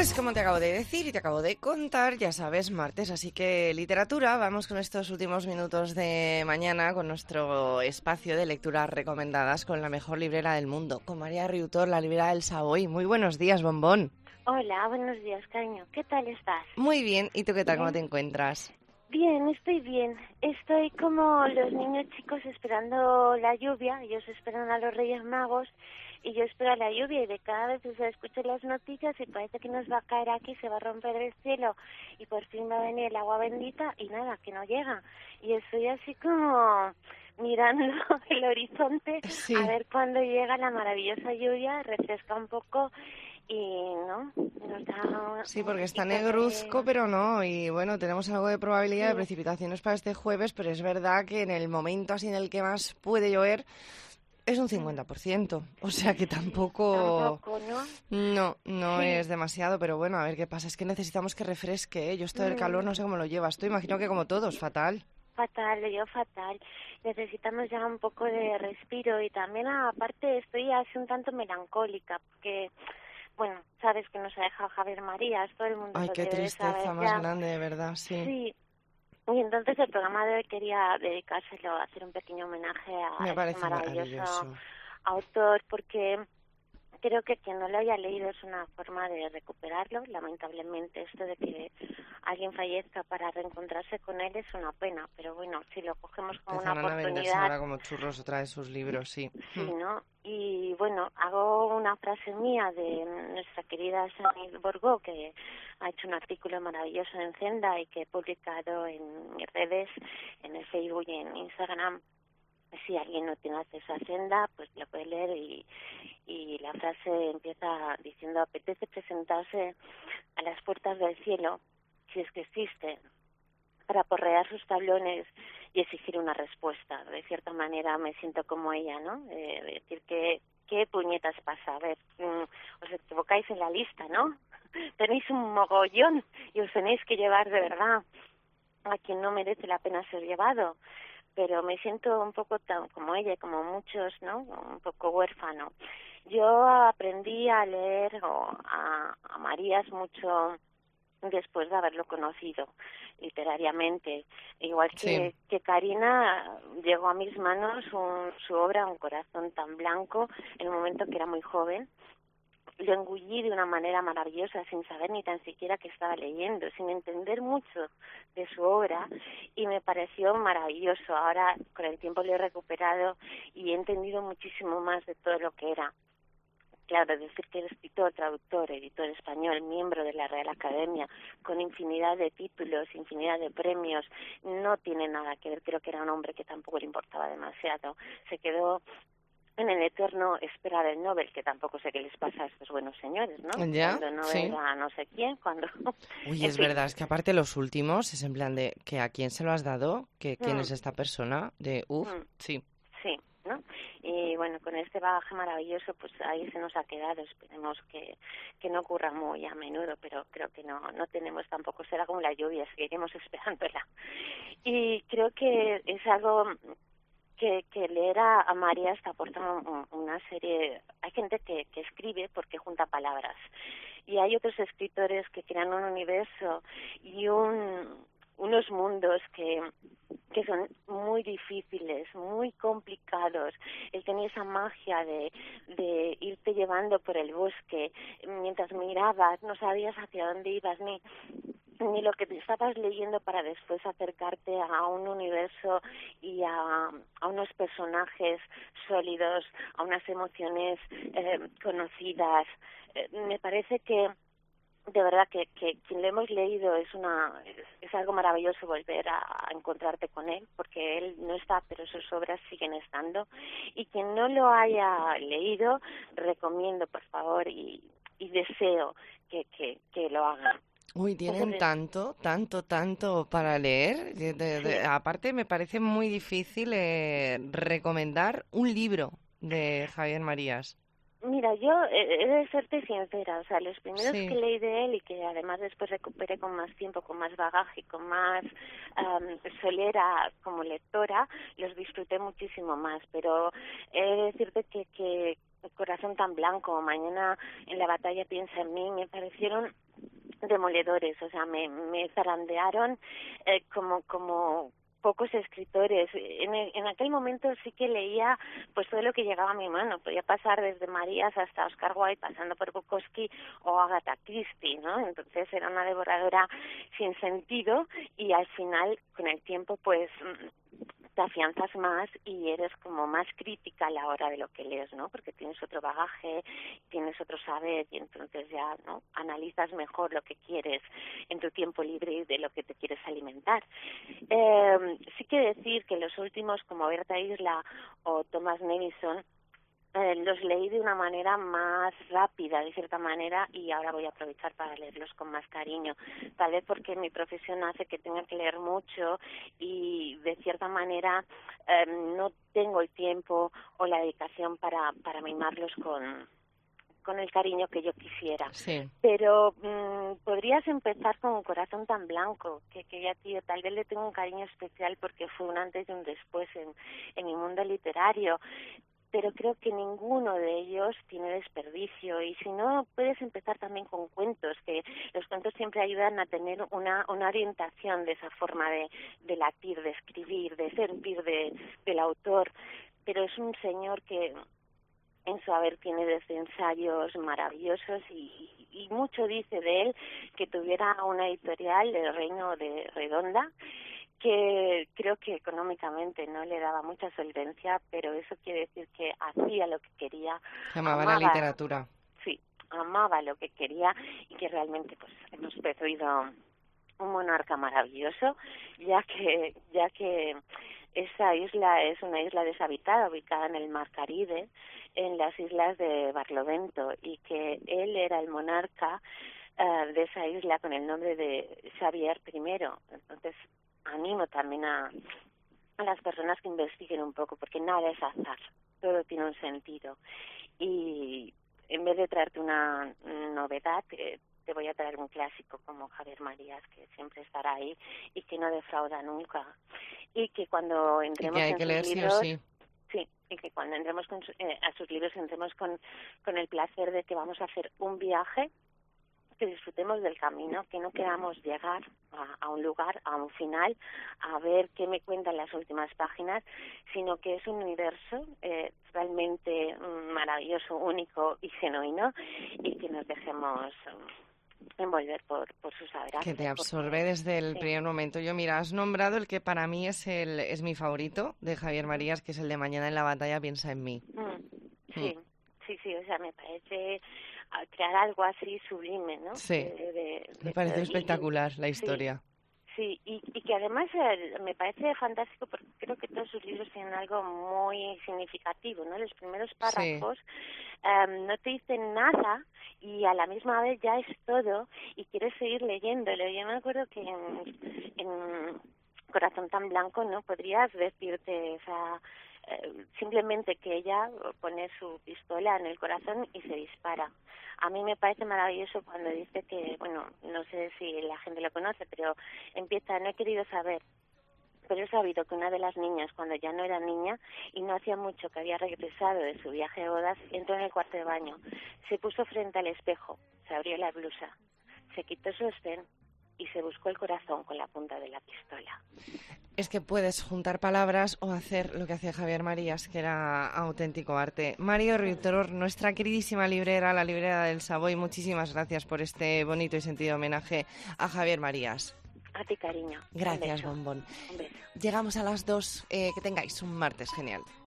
Pues como te acabo de decir y te acabo de contar, ya sabes, martes, así que literatura, vamos con estos últimos minutos de mañana con nuestro espacio de lecturas recomendadas con la mejor librera del mundo, con María Riutor, la librera del Savoy. Muy buenos días, bombón. Hola, buenos días, cariño. ¿Qué tal estás? Muy bien, ¿y tú qué tal? ¿Cómo ¿Bien? te encuentras? Bien, estoy bien. Estoy como los niños chicos esperando la lluvia. Ellos esperan a los Reyes Magos y yo espero a la lluvia y de cada vez se escuchan las noticias y parece que nos va a caer aquí, se va a romper el cielo y por fin va a venir el agua bendita y nada, que no llega. Y estoy así como mirando el horizonte a Sí. ver cuándo llega la maravillosa lluvia, refresca un poco y no, nos da Sí, un porque está poquito negruzco, de... pero no. Y bueno, tenemos algo de probabilidad de Sí, precipitaciones para este jueves, pero es verdad que en el momento así en el que más puede llover es un 50%. O sea que tampoco... tampoco, ¿no? No Sí, es demasiado, pero bueno, a ver qué pasa. Es que necesitamos que refresque, ¿eh? Yo esto del calor mm, no sé cómo lo llevas. Tú imagino que como todos, fatal. fatal, yo fatal. Necesitamos ya un poco de respiro y también aparte estoy así un tanto melancólica porque, bueno, sabes que nos ha dejado Javier Marías, todo el mundo Ay, lo qué debe de tristeza saber más ya. grande, de verdad, sí. Sí, y entonces el programa de hoy quería dedicárselo a hacer un pequeño homenaje a Me este parece maravilloso maravilloso. autor porque creo que quien no lo haya leído es una forma de recuperarlo. Lamentablemente, esto de que alguien fallezca para reencontrarse con él es una pena, pero bueno, si lo cogemos como una Empezarán a venderse oportunidad, ahora como churros otra vez sus libros, sí. sí, ¿no? Y bueno, hago una frase mía de nuestra querida Sanit Borgo, que ha hecho un artículo maravilloso en Zenda y que he publicado en mis redes, en el Facebook y en Instagram. Si alguien no tiene acceso a Senda, pues lo puede leer y la frase empieza diciendo: apetece presentarse a las puertas del cielo, si es que existe, para porrear sus tablones y exigir una respuesta. De cierta manera me siento como ella, ¿no? Decir que qué puñetas pasa. A ver, os equivocáis en la lista, ¿no? Tenéis un mogollón y os tenéis que llevar de verdad a quien no merece la pena ser llevado, pero me siento un poco tan como ella, como muchos, ¿no? Un poco huérfano. Yo aprendí a leer a Marías mucho después de haberlo conocido literariamente, igual Sí. que Karina, llegó a mis manos su obra Un corazón tan blanco en un momento que era muy joven. Lo engullí de una manera maravillosa, sin saber ni tan siquiera que estaba leyendo, sin entender mucho de su obra, y me pareció maravilloso. Ahora, con el tiempo lo he recuperado y he entendido muchísimo más de todo lo que era. Claro, decir que era escritor, traductor, editor español, miembro de la Real Academia, con infinidad de títulos, infinidad de premios, no tiene nada que ver. Creo que era un hombre que tampoco le importaba demasiado. Se quedó en el eterno esperar el Nobel, que tampoco sé qué les pasa a estos buenos señores, ¿no? ¿Ya? Cuando no Sí. venga no sé quién, cuando... Uy, En es fin. verdad, es que aparte los últimos es en plan de que a quién se lo has dado, que quién Mm, es esta persona, de uff, mm, sí. sí, ¿no? Y bueno, con este bagaje maravilloso, pues ahí se nos ha quedado. Esperemos que no ocurra muy a menudo, pero creo que no tenemos tampoco, será como la lluvia, seguiremos esperándola. Y creo que es algo que leer a María te aporta una serie... Hay gente que escribe porque junta palabras y hay otros escritores que crean un universo y unos mundos que son muy difíciles, muy complicados. Él tenía esa magia de irte llevando por el bosque mientras mirabas, no sabías hacia dónde ibas ni lo que te estabas leyendo para después acercarte a un universo y a unos personajes sólidos, a unas emociones conocidas. Me parece que de verdad que quien lo hemos leído es algo maravilloso volver a encontrarte con él, porque él no está, pero sus obras siguen estando. Y quien no lo haya leído, recomiendo, por favor, y deseo que lo haga. Uy, tienen Entonces, tanto para leer. sí, Aparte, me parece muy difícil recomendar un libro de Javier Marías. mira, yo he de serte sincera, o sea, los primeros que Sí, leí de él y que además después recuperé con más tiempo, con más bagaje y con más solera como lectora, los disfruté muchísimo más, pero he de decirte que Corazón tan blanco, Mañana en la batalla piensa en mí, me parecieron demoledores, o sea, me zarandearon como pocos escritores. En aquel momento sí que leía pues todo lo que llegaba a mi mano. Podía pasar desde Marías hasta Oscar Wilde, pasando por Bukowski o Agatha Christie, ¿no? Entonces era una devoradora sin sentido y al final, con el tiempo, pues te afianzas más y eres como más crítica a la hora de lo que lees, ¿no? Porque tienes otro bagaje, tienes otro saber y entonces ya, ¿no? Analizas mejor lo que quieres en tu tiempo libre y de lo que te quieres alimentar. Sí que decir que los últimos, como Berta Isla o Thomas Nevison, los leí de una manera más rápida, de cierta manera, y ahora voy a aprovechar para leerlos con más cariño. Tal vez porque mi profesión hace que tenga que leer mucho y, de cierta manera, no tengo el tiempo o la dedicación para mimarlos con el cariño que yo quisiera. Sí. Pero podrías empezar con Un corazón tan blanco, que ya, tío, tal vez le tengo un cariño especial porque fue un antes y un después en mi mundo literario. Pero creo que ninguno de ellos tiene desperdicio. Y si no, puedes empezar también con cuentos, que los cuentos siempre ayudan a tener una orientación de esa forma de latir, de escribir, de sentir del autor. Pero es un señor que en su haber tiene desde ensayos maravillosos y mucho dice de él que tuviera una editorial del Reino de Redonda, que creo que económicamente no le daba mucha solvencia, pero eso quiere decir que hacía lo que quería. Amaba la literatura. Sí, amaba lo que quería y que realmente pues hemos perdido un monarca maravilloso, ya que esa isla es una isla deshabitada ubicada en el Mar Caribe, en las islas de Barlovento, y que él era el monarca de esa isla con el nombre de Xavier I. Entonces, animo también a las personas que investiguen un poco, porque nada es azar, todo tiene un sentido. Y en vez de traerte una novedad, te voy a traer un clásico como Javier Marías, que siempre estará ahí y que no defrauda nunca. Y que cuando entremos en sus leer, libros... sí o sí. Sí, y que cuando entremos a sus libros entremos con el placer de que vamos a hacer un viaje, que disfrutemos del camino, que no queramos llegar a un lugar, a un final, a ver qué me cuentan las últimas páginas, sino que es un universo realmente maravilloso, único y genuino, y que nos dejemos envolver por sus abrazos. Que te absorbe desde el primer momento. Yo, mira, has nombrado el que para mí es mi favorito de Javier Marías, que es el de Mañana en la batalla piensa en mí. Sí, o sea, me parece crear algo así sublime, ¿no? Sí, me parece espectacular la historia. Sí, y que además me parece fantástico porque creo que todos sus libros tienen algo muy significativo, ¿no? Los primeros párrafos no te dicen nada y a la misma vez ya es todo y quieres seguir leyéndolo. Yo me acuerdo que en Corazón tan blanco, ¿no? Podrías decirte, o sea, simplemente que ella pone su pistola en el corazón y se dispara. A mí me parece maravilloso cuando dice que, bueno, no sé si la gente lo conoce, pero empieza, no he querido saber, pero he sabido que una de las niñas, cuando ya no era niña y no hacía mucho que había regresado de su viaje de bodas, entró en el cuarto de baño, se puso frente al espejo, se abrió la blusa, se quitó su sostén y se buscó el corazón con la punta de la pistola. Es que puedes juntar palabras o hacer lo que hacía Javier Marías, que era auténtico arte. Mario Riutor, nuestra queridísima librera, la librera del Savoy, muchísimas gracias por este bonito y sentido homenaje a Javier Marías. A ti, cariño. Gracias, Bombón. Un beso. Llegamos a las 2. Que tengáis un martes genial.